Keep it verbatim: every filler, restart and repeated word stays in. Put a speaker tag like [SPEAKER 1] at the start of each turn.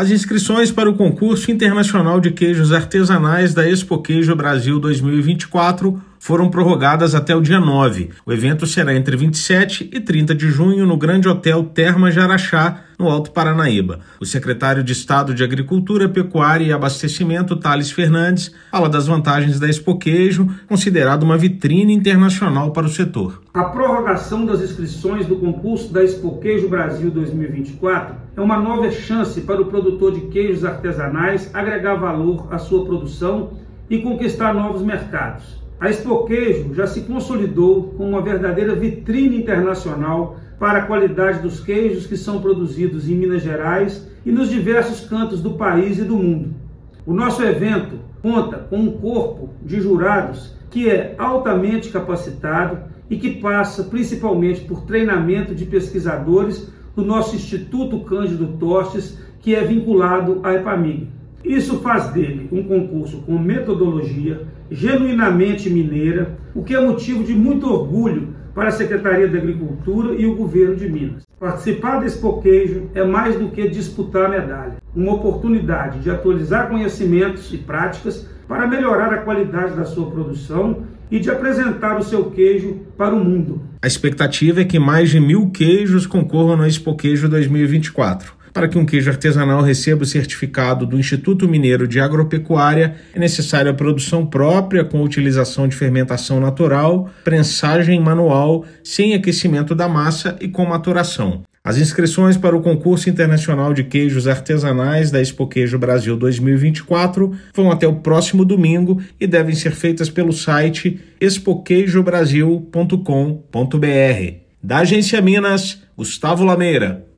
[SPEAKER 1] As inscrições para o concurso internacional de queijos artesanais da Expoqueijo Brasil dois mil e vinte e quatro foram prorrogadas até o dia nove. O evento será entre vinte e sete e trinta de junho no Grande Hotel Termas de Araxá, no Alto Paranaíba. O secretário de Estado de Agricultura, Pecuária e Abastecimento, Thales Fernandes, fala das vantagens da Expoqueijo, considerada uma vitrine internacional para o setor.
[SPEAKER 2] A prorrogação das inscrições do concurso da Expoqueijo Brasil dois mil e vinte e quatro é uma nova chance para o produtor de queijos artesanais agregar valor à sua produção e conquistar novos mercados. A Expoqueijo já se consolidou como uma verdadeira vitrine internacional para a qualidade dos queijos que são produzidos em Minas Gerais e nos diversos cantos do país e do mundo. O nosso evento conta com um corpo de jurados que é altamente capacitado e que passa principalmente por treinamento de pesquisadores do nosso Instituto Cândido Tostes, que é vinculado à EPAMIG. Isso faz dele um concurso com metodologia genuinamente mineira, o que é motivo de muito orgulho para a Secretaria da Agricultura e o governo de Minas. Participar da Expoqueijo é mais do que disputar a medalha, uma oportunidade de atualizar conhecimentos e práticas para melhorar a qualidade da sua produção e de apresentar o seu queijo para o mundo.
[SPEAKER 1] A expectativa é que mais de mil queijos concorram na Expoqueijo dois mil e vinte e quatro. Para que um queijo artesanal receba o certificado do Instituto Mineiro de Agropecuária, é necessária a produção própria com utilização de fermentação natural, prensagem manual, sem aquecimento da massa e com maturação. As inscrições para o concurso internacional de queijos artesanais da Expoqueijo Brasil dois mil e vinte e quatro vão até o próximo domingo e devem ser feitas pelo site expoqueijo brasil ponto com ponto br. Da Agência Minas, Gustavo Lameira.